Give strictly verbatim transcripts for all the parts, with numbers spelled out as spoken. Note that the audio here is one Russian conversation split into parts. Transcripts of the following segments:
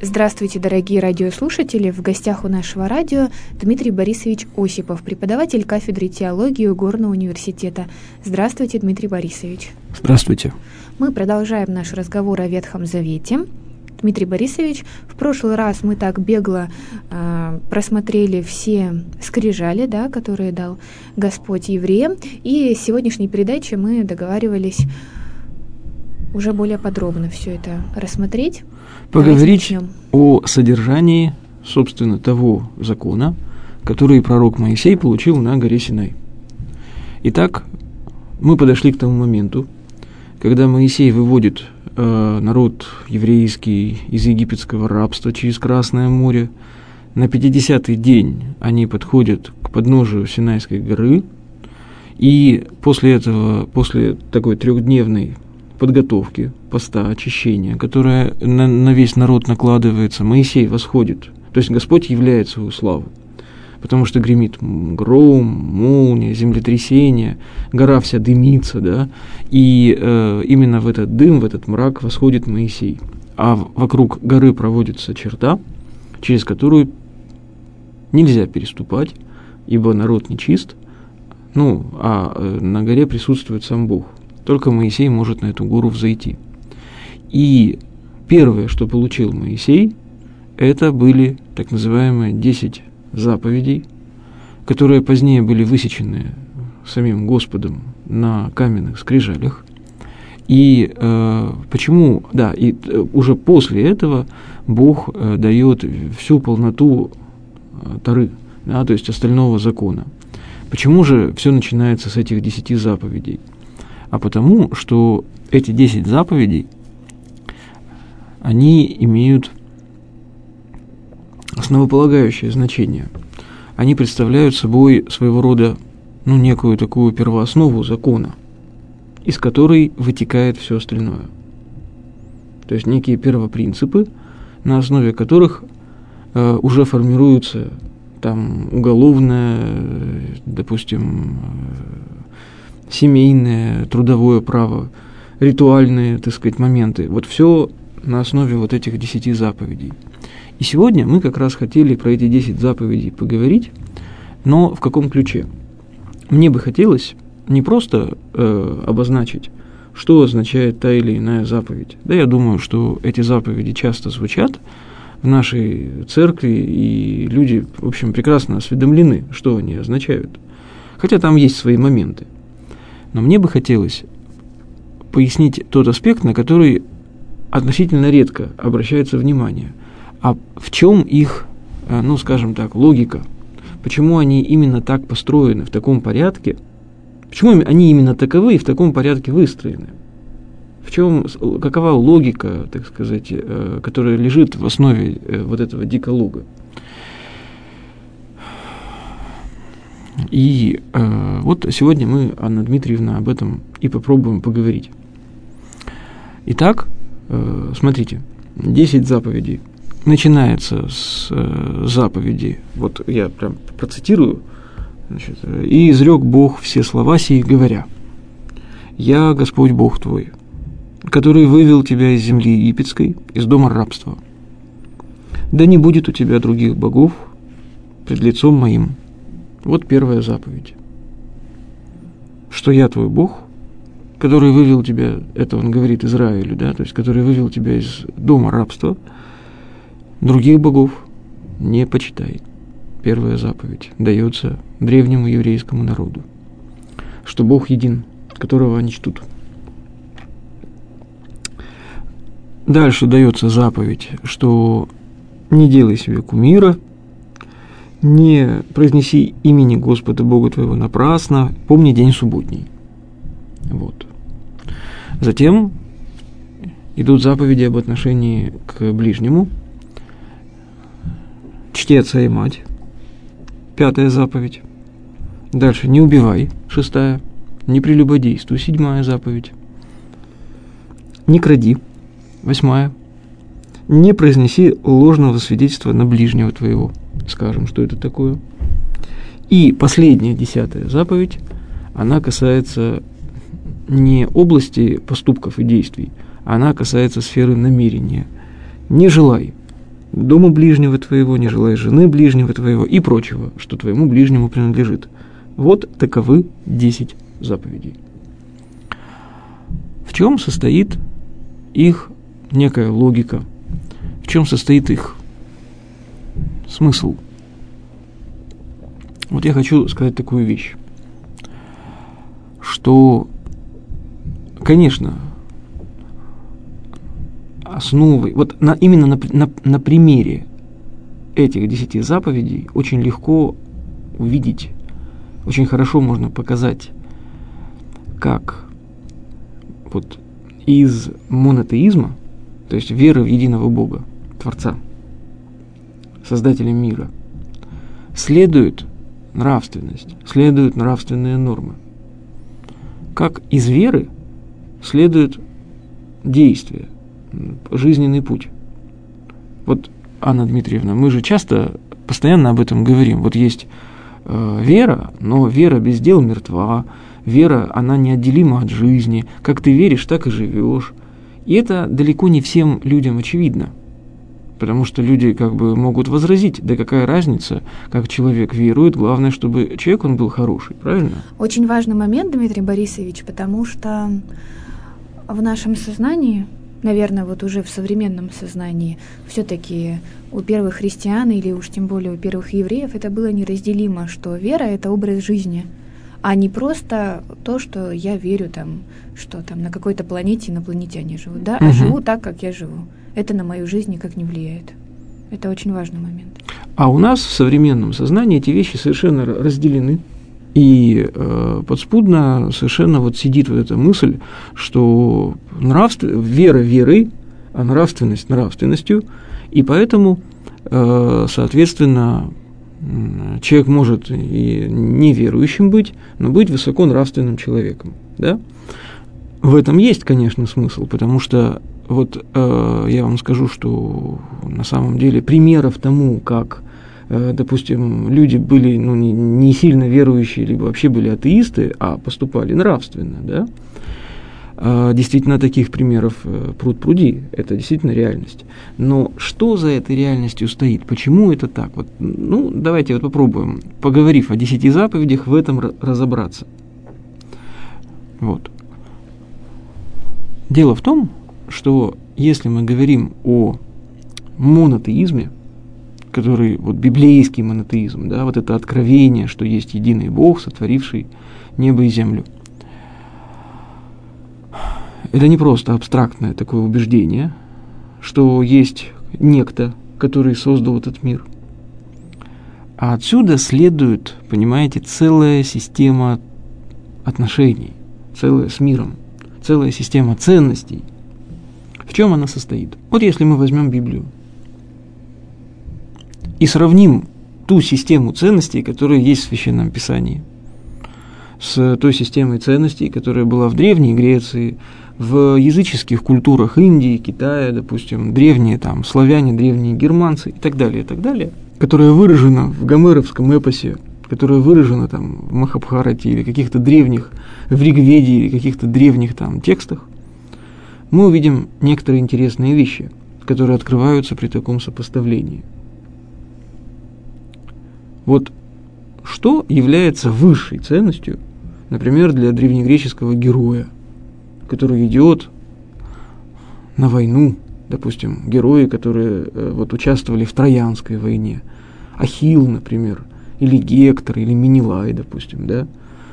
Здравствуйте, дорогие радиослушатели! В гостях у нашего радио Дмитрий Борисович Осипов, преподаватель кафедры теологии Горного университета. Здравствуйте, Дмитрий Борисович. Здравствуйте. Мы продолжаем наш разговор о Ветхом Завете. Дмитрий Борисович, в прошлый раз мы так бегло э, просмотрели все скрижали, да, которые дал Господь евреям, и в сегодняшней передаче мы договаривались уже более подробно все это рассмотреть. Поговорить о содержании, собственно, того закона, который пророк Моисей получил на горе Синай. Итак, мы подошли к тому моменту, когда Моисей выводит э, народ еврейский из египетского рабства через Красное море. На пятидесятый день они подходят к подножию Синайской горы, и после этого, после такой трехдневной подготовки, поста, очищения, которая на, на весь народ накладывается, Моисей восходит. То есть Господь являет свою славу, потому что гремит гром, молния, землетрясение, гора вся дымится, да, и э, именно в этот дым, в этот мрак восходит Моисей. А вокруг горы проводится черта, через которую нельзя переступать, ибо народ нечист, ну, а э, на горе присутствует сам Бог. Только Моисей может на эту гору взойти. И первое, что получил Моисей, это были так называемые десять заповедей, которые позднее были высечены самим Господом на каменных скрижалях. И э, почему, да, и уже после этого Бог э, дает всю полноту э, Торы, да, то есть остального закона. Почему же все начинается с этих десяти заповедей? А потому, что эти десять заповедей, они имеют основополагающее значение. Они представляют собой своего рода, ну, некую такую первооснову закона, из которой вытекает все остальное. То есть некие первопринципы, на основе которых э, уже формируется там уголовное, допустим, семейное, трудовое право, ритуальные, так сказать, моменты. Вот все на основе вот этих десяти заповедей. И сегодня мы как раз хотели про эти десять заповедей поговорить, но в каком ключе? Мне бы хотелось не просто э, обозначить, что означает та или иная заповедь. Да, я думаю, что эти заповеди часто звучат в нашей церкви, и люди, в общем, прекрасно осведомлены, что они означают. Хотя там есть свои моменты. Но мне бы хотелось пояснить тот аспект, на который относительно редко обращается внимание. А в чем их, ну, скажем так, логика? Почему они именно так построены, в таком порядке? Почему они именно таковы и в таком порядке выстроены? В чем, какова логика, так сказать, которая лежит в основе вот этого декалога? И э, вот сегодня мы, Анна Дмитриевна, об этом и попробуем поговорить. Итак, э, смотрите, десять заповедей. Начинается с э, заповеди, вот я прям процитирую, значит, «И изрек Бог все слова сии, говоря: Я Господь Бог твой, который вывел тебя из земли египетской, из дома рабства. Да не будет у тебя других богов пред лицом моим». Вот первая заповедь. Что я твой Бог, который вывел тебя, это он говорит Израилю, да, то есть который вывел тебя из дома рабства, других богов не почитай. Первая заповедь дается древнему еврейскому народу, что Бог един, которого они чтут. Дальше дается заповедь, что не делай себе кумира, не произнеси имени Господа Бога твоего напрасно, помни день субботний. Вот. Затем идут заповеди об отношении к ближнему. Чти отца и мать. Пятая заповедь. Дальше не убивай. Шестая. Не прелюбодействуй. Седьмая заповедь. Не кради. Восьмая. Не произнеси ложного свидетельства на ближнего твоего. Скажем, что это такое. И последняя, десятая заповедь, она касается не области поступков и действий, она касается сферы намерения. Не желай дома ближнего твоего, не желай жены ближнего твоего и прочего, что твоему ближнему принадлежит. Вот таковы десять заповедей. В чем состоит их некая логика? В чем состоит их смысл? Вот я хочу сказать такую вещь, что, конечно, основой, вот на, именно на, на, на примере этих десяти заповедей очень легко увидеть, очень хорошо можно показать, как вот из монотеизма, то есть веры в единого Бога, Творца, Создателя мира, следует нравственность, следуют нравственные нормы. Как из веры следует действие, жизненный путь. Вот, Анна Дмитриевна, мы же часто, постоянно об этом говорим. Вот есть э, вера, но вера без дел мертва. Вера, она неотделима от жизни. Как ты веришь, так и живешь. И это далеко не всем людям очевидно. Потому что люди как бы могут возразить, да какая разница, как человек верует, главное, чтобы человек он был хороший, правильно? Очень важный момент, Дмитрий Борисович, потому что в нашем сознании, наверное, вот уже в современном сознании, все-таки у первых христиан или уж тем более у первых евреев это было неразделимо, что вера — это образ жизни, а не просто то, что я верю, там, что там на какой-то планете инопланетяне живут, да, а угу. живу так, как я живу. Это на мою жизнь никак не влияет. Это очень важный момент. А у нас в современном сознании эти вещи совершенно разделены. И э, подспудно совершенно вот сидит вот эта мысль, что нравств... вера верой, а нравственность нравственностью. И поэтому, э, соответственно, человек может и неверующим быть, но быть высоко нравственным человеком. Да? В этом есть, конечно, смысл, потому что вот э, я вам скажу, что на самом деле примеров тому, как, э, допустим, люди были ну, не, не сильно верующие, либо вообще были атеисты, а поступали нравственно, да, э, действительно таких примеров э, пруд-пруди, это действительно реальность. Но что за этой реальностью стоит? Почему это так? Вот, ну, давайте вот попробуем, поговорив о десяти заповедях, в этом разобраться. Вот. Дело в том, что если мы говорим о монотеизме, который, вот библейский монотеизм, да, вот это откровение, что есть единый Бог, сотворивший небо и землю, это не просто абстрактное такое убеждение, что есть некто, который создал этот мир, а отсюда следует, понимаете, целая система отношений, целая с миром, целая система ценностей. В чем она состоит? Вот если мы возьмем Библию и сравним ту систему ценностей, которая есть в Священном Писании, с той системой ценностей, которая была в Древней Греции, в языческих культурах Индии, Китая, допустим, древние там славяне, древние германцы и так далее, и так далее, которая выражена в гомеровском эпосе, которая выражена там в Махабхарате или каких-то древних, в Ригведе или каких-то древних там текстах, мы увидим некоторые интересные вещи, которые открываются при таком сопоставлении. Вот что является высшей ценностью, например, для древнегреческого героя, который идет на войну, допустим, герои, которые э, вот, участвовали в Троянской войне, Ахилл, например, или Гектор, или Менелай, допустим, да?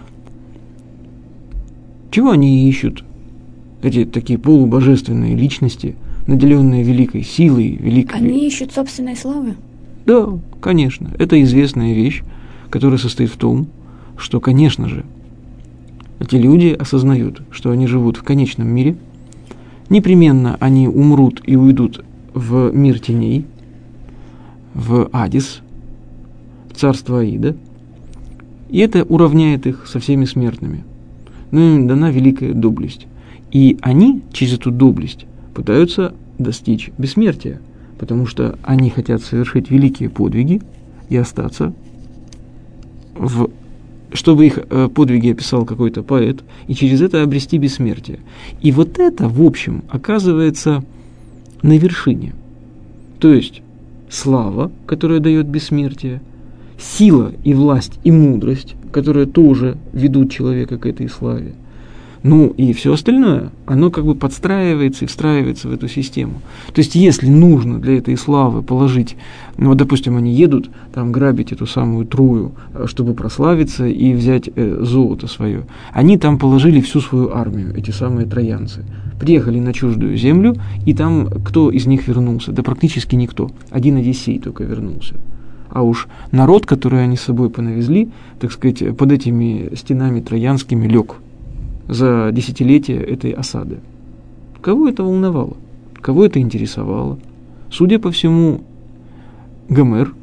Чего они ищут? Эти такие полубожественные личности, наделенные великой силой, великой... Они ищут собственной славы? Да, конечно. Это известная вещь, которая состоит в том, что, конечно же, эти люди осознают, что они живут в конечном мире, непременно они умрут и уйдут в мир теней, в Адис, в царство Аида, и это уравняет их со всеми смертными. Но им дана великая доблесть. И они через эту доблесть пытаются достичь бессмертия, потому что они хотят совершить великие подвиги и остаться, в, чтобы их э, подвиги описал какой-то поэт, и через это обрести бессмертие. И вот это, в общем, оказывается на вершине. То есть слава, которая дает бессмертие, сила и власть и мудрость, которые тоже ведут человека к этой славе. Ну и все остальное, оно как бы подстраивается и встраивается в эту систему. То есть если нужно для этой славы положить, ну вот, допустим, они едут там грабить эту самую Трою, чтобы прославиться и взять э, золото свое, они там положили всю свою армию, эти самые троянцы. Приехали на чуждую землю, и там кто из них вернулся? Да практически никто. Один Одиссей только вернулся. А уж народ, который они с собой понавезли, так сказать, под этими стенами троянскими лег за десятилетия этой осады. Кого это волновало? Кого это интересовало? Судя по всему, Гомер,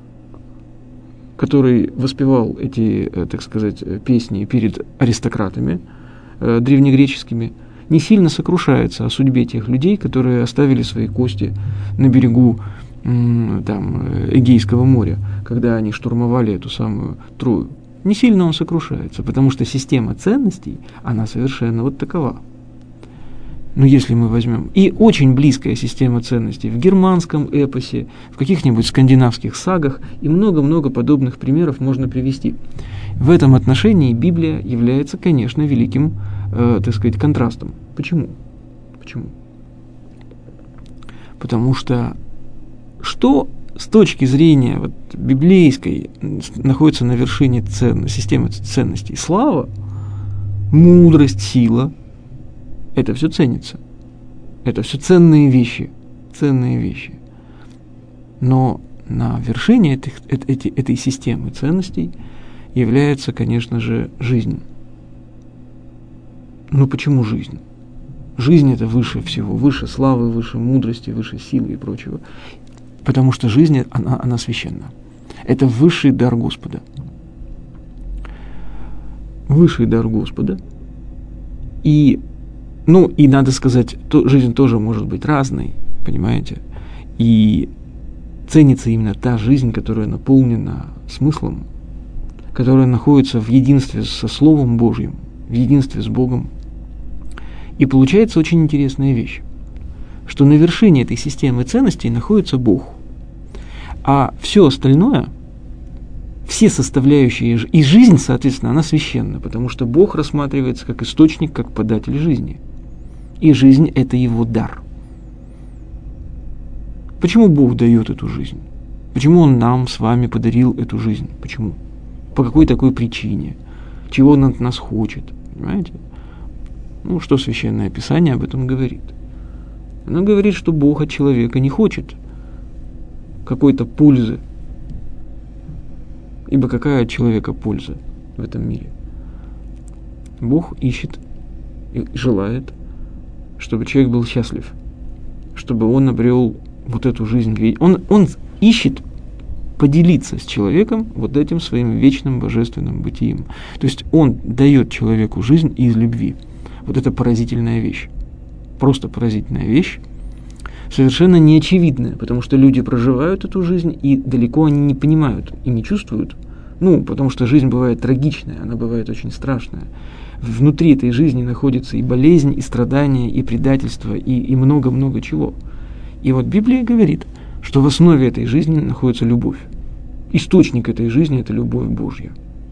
который воспевал эти, так сказать, песни перед аристократами э, древнегреческими, не сильно сокрушается о судьбе тех людей, которые оставили свои кости на берегу м, там, Эгейского моря, когда они штурмовали эту самую Трою. Не сильно он сокрушается, потому что система ценностей, она совершенно вот такова. Но если мы возьмем и очень близкая система ценностей в германском эпосе, в каких-нибудь скандинавских сагах, и много-много подобных примеров можно привести. В этом отношении Библия является, конечно, великим, э, так сказать, контрастом. Почему? Почему? Потому что что с точки зрения вот, библейской находится на вершине цен, системы ценностей? Слава, мудрость, сила. Это все ценится. Это все ценные вещи. Ценные вещи. Но на вершине этих, этой, этой системы ценностей является, конечно же, жизнь. Ну почему жизнь? Жизнь это выше всего. Выше славы, выше мудрости, выше силы и прочего. Потому что жизнь, она, она священна. Это высший дар Господа. Высший дар Господа. И, ну, и надо сказать, то, жизнь тоже может быть разной, понимаете? И ценится именно та жизнь, которая наполнена смыслом, которая находится в единстве со Словом Божьим, в единстве с Богом. И получается очень интересная вещь, что на вершине этой системы ценностей находится Бог. А все остальное, все составляющие, и жизнь, соответственно, она священна, потому что Бог рассматривается как источник, как податель жизни. И жизнь – это Его дар. Почему Бог дает эту жизнь? Почему Он нам с вами подарил эту жизнь? Почему? По какой такой причине? Чего Он от нас хочет? Понимаете? Ну, что Священное Писание об этом говорит? Оно говорит, что Бог от человека не хочет какой-то пользы. Ибо какая от человека польза в этом мире? Бог ищет и желает, чтобы человек был счастлив, чтобы он обрел вот эту жизнь. Он, он ищет поделиться с человеком вот этим своим вечным божественным бытием. То есть он дает человеку жизнь из любви. Вот это поразительная вещь. Просто поразительная вещь. Совершенно неочевидная, потому что люди проживают эту жизнь, и далеко они не понимают и не чувствуют. Ну, потому что жизнь бывает трагичная, она бывает очень страшная. Внутри этой жизни находится и болезнь, и страдания, и предательство, и, и много-много чего. И вот Библия говорит, что в основе этой жизни находится любовь. Источник этой жизни – это любовь Божья.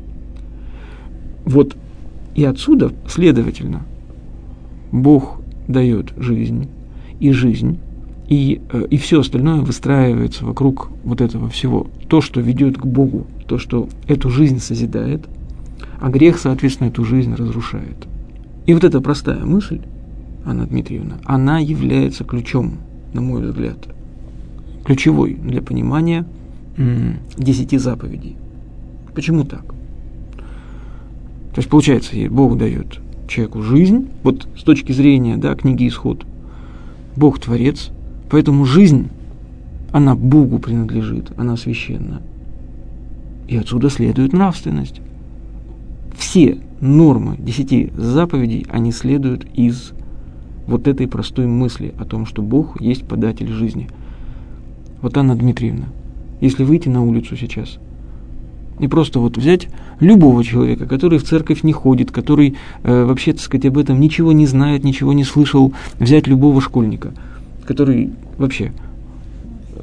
Вот и отсюда, следовательно, Бог дает жизнь, и жизнь, и, и все остальное выстраивается вокруг вот этого всего. То, что ведет к Богу, то, что эту жизнь созидает, а грех, соответственно, эту жизнь разрушает. И вот эта простая мысль, Анна Дмитриевна, она является ключом, на мой взгляд, ключевой для понимания м- десяти заповедей. Почему так? То есть, получается, Бог дает человеку жизнь, вот с точки зрения, да, книги Исход, Бог Творец, поэтому жизнь, она Богу принадлежит, она священна. И отсюда следует нравственность. Все нормы десяти заповедей, они следуют из вот этой простой мысли о том, что Бог есть податель жизни. Вот, Анна Дмитриевна, если выйти на улицу сейчас и просто вот взять любого человека, который в церковь не ходит, который э, вообще, так сказать, об этом ничего не знает, ничего не слышал, взять любого школьника, который вообще э,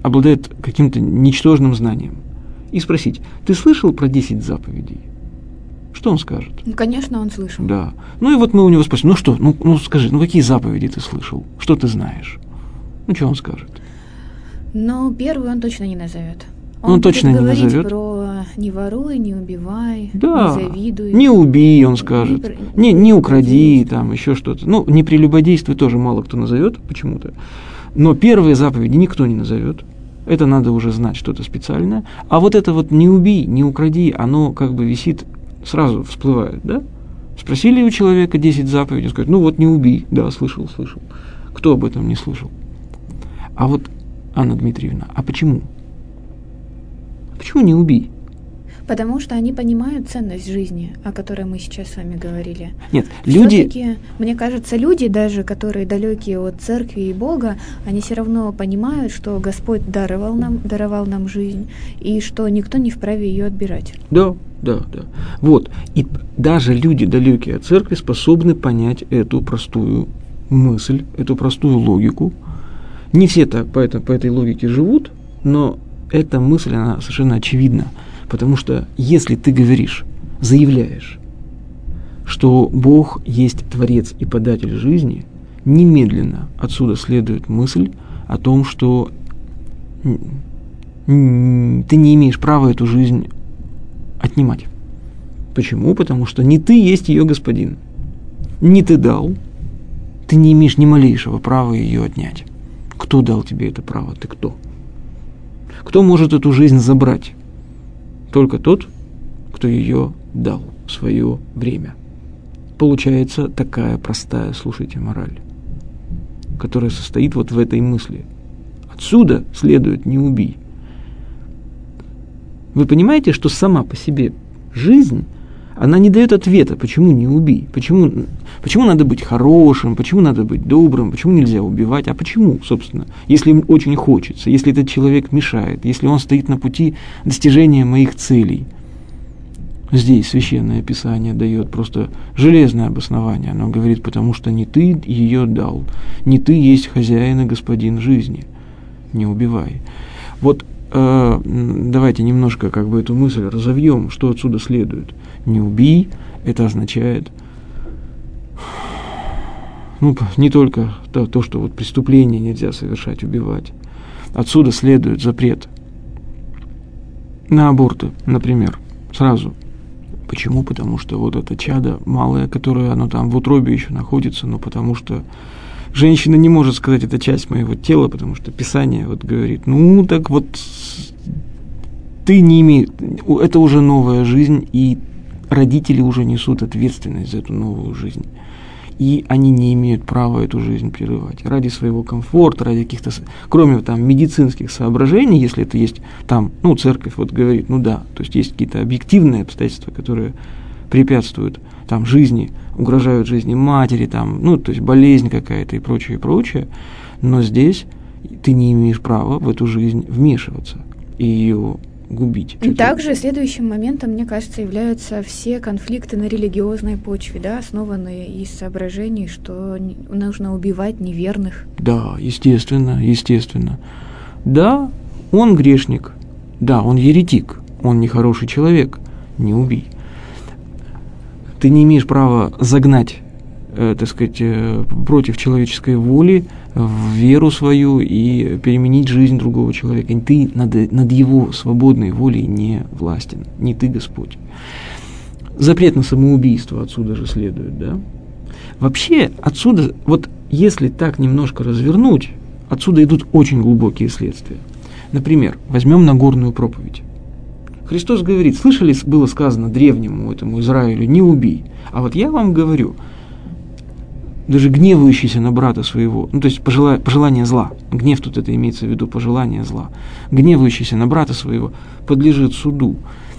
обладает каким-то ничтожным знанием, и спросить: ты слышал про десять заповедей? Что он скажет? Ну, конечно, он слышал. Да. Ну и вот мы у него спросим: ну что, ну, ну скажи, ну какие заповеди ты слышал? Что ты знаешь? Ну, что он скажет? Но первую он точно не назовет. Он, он точно не говорить назовет. Про не воруй, не убивай, да. не завидуй. Не убей, он скажет. Не, не, не укради, там еще что-то. Ну, не прелюбодействуй тоже мало кто назовет почему-то. Но первые заповеди никто не назовет. Это надо уже знать что-то специальное. А вот это вот не убей, не укради, оно как бы висит, сразу всплывает, да? Спросили у человека десять заповедей, он скажет: ну вот не убей. Да, слышал, слышал. Кто об этом не слышал? А вот, Анна Дмитриевна, а почему? Почему не убей? Потому что они понимают ценность жизни, о которой мы сейчас с вами говорили. Нет, люди... Всё-таки, мне кажется, люди, даже которые далекие от церкви и Бога, они все равно понимают, что Господь даровал нам, даровал нам жизнь, и что никто не вправе ее отбирать. Да, да, да. Вот. И даже люди, далекие от церкви, способны понять эту простую мысль, эту простую логику. Не все так по, это, по этой логике живут, но эта мысль, она совершенно очевидна. Потому что если ты говоришь, заявляешь, что Бог есть Творец и Податель жизни, немедленно отсюда следует мысль о том, что ты не имеешь права эту жизнь отнимать. Почему? Потому что не ты есть ее господин. Не ты дал, ты не имеешь ни малейшего права ее отнять. Кто дал тебе это право? Ты кто? Кто может эту жизнь забрать? Только тот, кто ее дал в свое время. Получается такая простая, слушайте, мораль, которая состоит вот в этой мысли. Отсюда следует: не убий. Вы понимаете, что сама по себе жизнь, она не дает ответа, почему не убий, почему, почему надо быть хорошим, почему надо быть добрым, почему нельзя убивать, а почему, собственно, если им очень хочется, если этот человек мешает, если он стоит на пути достижения моих целей. Здесь Священное Писание дает просто железное обоснование. Оно говорит: потому что не ты ее дал, не ты есть хозяин и господин жизни, не убивай. Вот э, давайте немножко как бы эту мысль разовьем, что отсюда следует. Не убий, это означает, ну, не только то, то, что вот преступление нельзя совершать, убивать. Отсюда следует запрет на аборты, например, сразу. Почему? Потому что вот это чадо малое, которое оно там в утробе еще находится, но потому что женщина не может сказать: это часть моего тела, потому что Писание вот говорит: ну, так вот, ты не имеешь, это уже новая жизнь, и родители уже несут ответственность за эту новую жизнь. И они не имеют права эту жизнь прерывать. Ради своего комфорта, ради каких-то, кроме там медицинских соображений, если это есть там, ну, церковь вот говорит, ну да, то есть есть какие-то объективные обстоятельства, которые препятствуют там жизни, угрожают жизни матери, там, ну, то есть болезнь какая-то и прочее, и прочее, но здесь ты не имеешь права в эту жизнь вмешиваться и ее губить. И также следующим моментом, мне кажется, являются все конфликты на религиозной почве, да, основанные из соображений, что нужно убивать неверных. Да, естественно, естественно. Да, он грешник, да, он еретик, он нехороший человек, не убий. Ты не имеешь права загнать, э, так сказать, э, против человеческой воли в веру свою и переменить жизнь другого человека. И ты над, над его свободной волей не властен, не ты Господь. Запрет на самоубийство отсюда же следует, да? Вообще, отсюда, вот если так немножко развернуть, отсюда идут очень глубокие следствия. Например, возьмем Нагорную проповедь. Христос говорит: слышали, было сказано древнему этому Израилю: не убей. А вот я вам говорю, даже гневающийся на брата своего, ну, то есть пожела, пожелание зла, гнев тут это имеется в виду, пожелание зла, гневающийся на брата своего подлежит суду.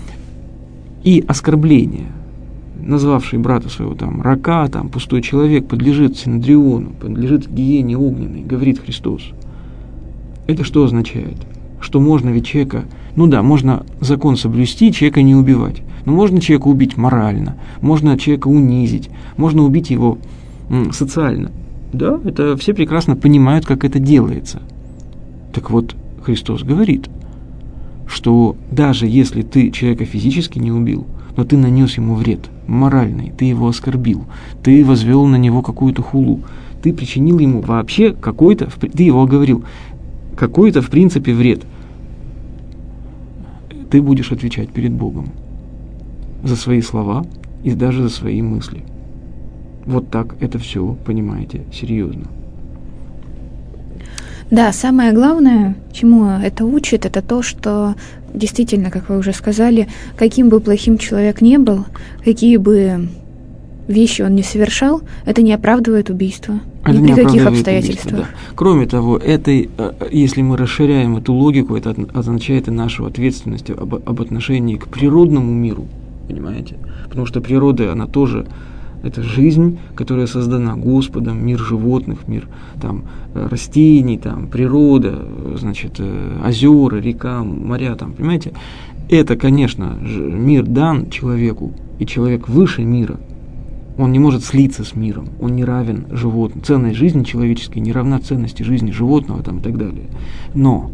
И оскорбление, назвавший брата своего там рака, там пустой человек, подлежит синедриону, подлежит гиене огненной, говорит Христос. Это что означает? Что можно ведь человека, ну да, можно закон соблюсти, человека не убивать, но можно человека убить морально, можно человека унизить, можно убить его социально. Да, это все прекрасно понимают, как это делается. Так вот, Христос говорит, что даже если ты человека физически не убил, но ты нанес ему вред моральный, ты его оскорбил, ты возвел на него какую-то хулу, ты причинил ему вообще какой-то, ты его оговорил, какой-то в принципе вред, ты будешь отвечать перед Богом за свои слова и даже за свои мысли. Вот так это все, понимаете, серьезно. Да, самое главное, чему это учит, это то, что действительно, как вы уже сказали, каким бы плохим человек ни был, какие бы вещи он не совершал, это не оправдывает убийство. Это ни не при каких оправдывает обстоятельствах. убийство, да. Кроме того, это, если мы расширяем эту логику, это означает и нашу ответственность об, об отношении к природному миру, понимаете? Потому что природа, она тоже, это жизнь, которая создана Господом, мир животных, мир там, растений, там, природа, значит, озера, река, моря, там, понимаете? Это, конечно, мир дан человеку, и человек выше мира. Он не может слиться с миром, он не равен животным. Ценность жизни человеческой не равна ценности жизни животного там, и так далее. Но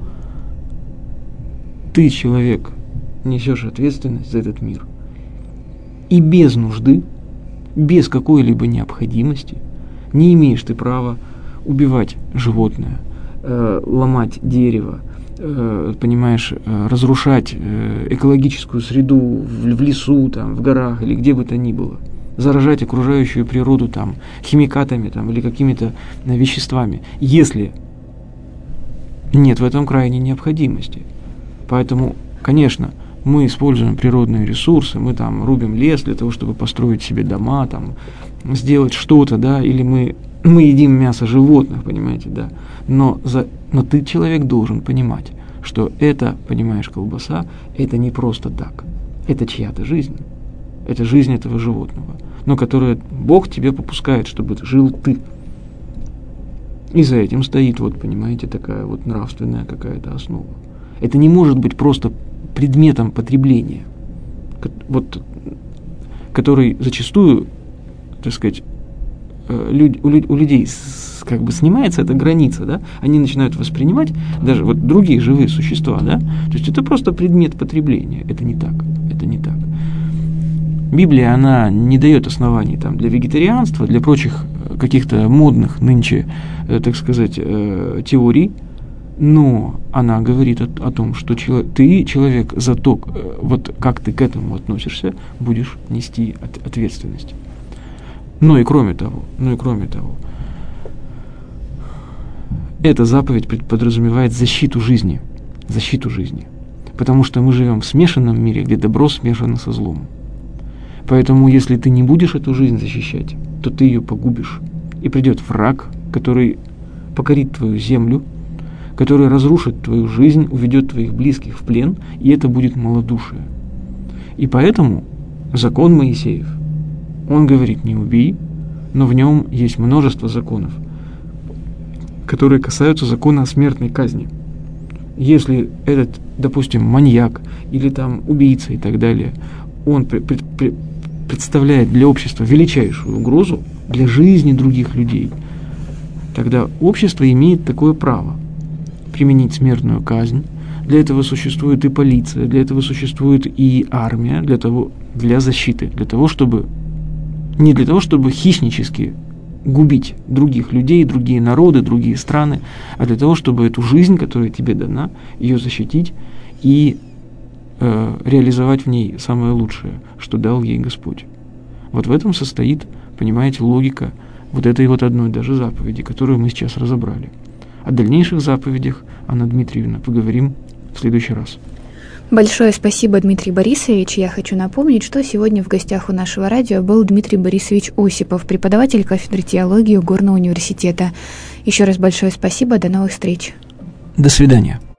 ты, человек, несешь ответственность за этот мир. И без нужды, без какой-либо необходимости не имеешь ты права убивать животное, э, ломать дерево, э, понимаешь, э, разрушать э, экологическую среду в, в лесу, там, в горах или где бы то ни было. Заражать окружающую природу там, химикатами там, или какими-то веществами, если нет в этом крайней необходимости. Поэтому, конечно, мы используем природные ресурсы, мы там рубим лес для того, чтобы построить себе дома, там, сделать что-то, да, или мы, мы едим мясо животных, понимаете, да. Но, за, но ты, человек, должен понимать, что это, понимаешь, колбаса, это не просто так. Это чья-то жизнь. Это жизнь этого животного, но которую Бог тебе попускает, чтобы жил ты. И за этим стоит, вот, понимаете, такая вот нравственная какая-то основа. Это не может быть просто предметом потребления, вот, который зачастую, так сказать, люд, у, у людей с, как бы снимается эта граница, да, они начинают воспринимать даже вот другие живые существа, да, то есть это просто предмет потребления. Это не так, это не так. Библия, она не дает оснований там, для вегетарианства, для прочих каких-то модных нынче, э, так сказать, э, теорий, но она говорит о, о том, что чело, ты, человек, за то, э, вот как ты к этому относишься, будешь нести от, ответственность. Ну и кроме того, ну и кроме того, эта заповедь подразумевает защиту жизни, защиту жизни, потому что мы живем в смешанном мире, где добро смешано со злом. Поэтому, если ты не будешь эту жизнь защищать, то ты ее погубишь. И придет враг, который покорит твою землю, который разрушит твою жизнь, уведет твоих близких в плен, и это будет малодушие. И поэтому закон Моисеев, он говорит: не убей, но в нем есть множество законов, которые касаются закона о смертной казни. Если этот, допустим, маньяк или там убийца и так далее, он при, при, при, представляет для общества величайшую угрозу для жизни других людей, тогда общество имеет такое право применить смертную казнь. Для этого существует и полиция, для этого существует и армия, для того, для защиты, для того, чтобы не для того, чтобы хищнически губить других людей, другие народы, другие страны, а для того, чтобы эту жизнь, которая тебе дана, ее защитить и э, реализовать в ней самое лучшее, что дал ей Господь. Вот в этом состоит, понимаете, логика вот этой вот одной даже заповеди, которую мы сейчас разобрали. О дальнейших заповедях, Анна Дмитриевна, поговорим в следующий раз. Большое спасибо, Дмитрий Борисович. Я хочу напомнить, что сегодня в гостях у нашего радио был Дмитрий Борисович Осипов, преподаватель кафедры теологии Горного университета. Еще раз большое спасибо, до новых встреч. До свидания.